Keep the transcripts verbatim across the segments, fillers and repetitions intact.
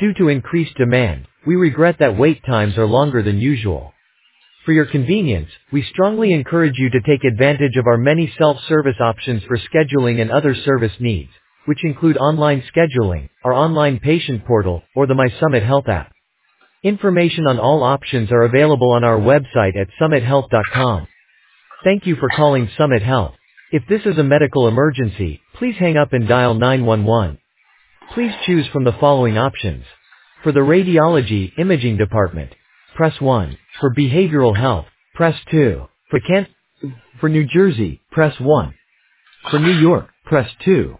due to increased demand, we regret that wait times are longer than usual. For your convenience, we strongly encourage you to take advantage of our many self-service options for scheduling and other service needs, which include online scheduling, our online patient portal, or the My Summit Health app. Information on all options are available on our website at summit health dot com. Thank you for calling Summit Health. If this is a medical emergency, please hang up and dial nine one one. Please choose from the following options. For the radiology imaging department, press one. For behavioral health, press two. For Kansas, for New Jersey, press one. For New York, press two.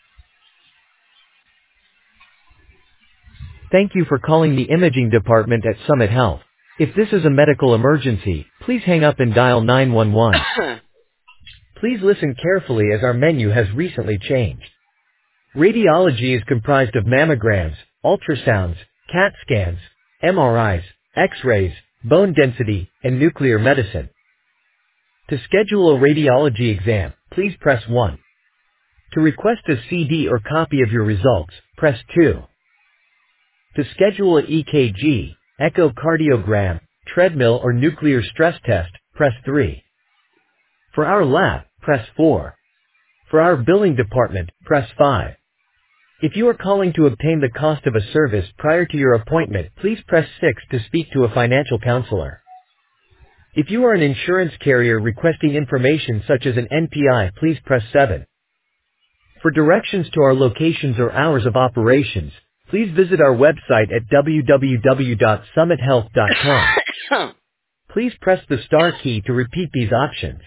Thank you for calling the imaging department at Summit Health. If this is a medical emergency, please hang up and dial nine one one. Please listen carefully as our menu has recently changed. Radiology is comprised of mammograms, ultrasounds, CAT scans, M R Is, X-rays, bone density, and nuclear medicine. To schedule a radiology exam, please press one. To request a C D or copy of your results, press two. To schedule an E K G, echocardiogram, treadmill or nuclear stress test, press three. For our lab, press four. For our billing department, press five. If you are calling to obtain the cost of a service prior to your appointment, please press six to speak to a financial counselor. If you are an insurance carrier requesting information such as an N P I, please press seven. For directions to our locations or hours of operations, please visit our website at w w w dot summit health dot com. Please press the star key to repeat these options.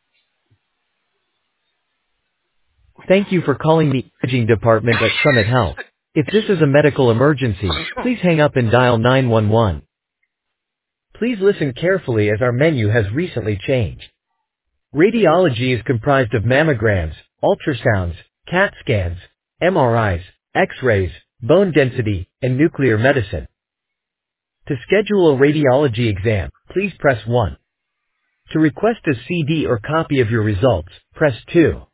Thank you for calling the imaging department at Summit Health. If this is a medical emergency, please hang up and dial nine one one. Please listen carefully as our menu has recently changed. Radiology is comprised of mammograms, ultrasounds, CAT scans, M R Is, X-rays, bone density, and nuclear medicine. To schedule a radiology exam, please press one. To request a C D or copy of your results, press two.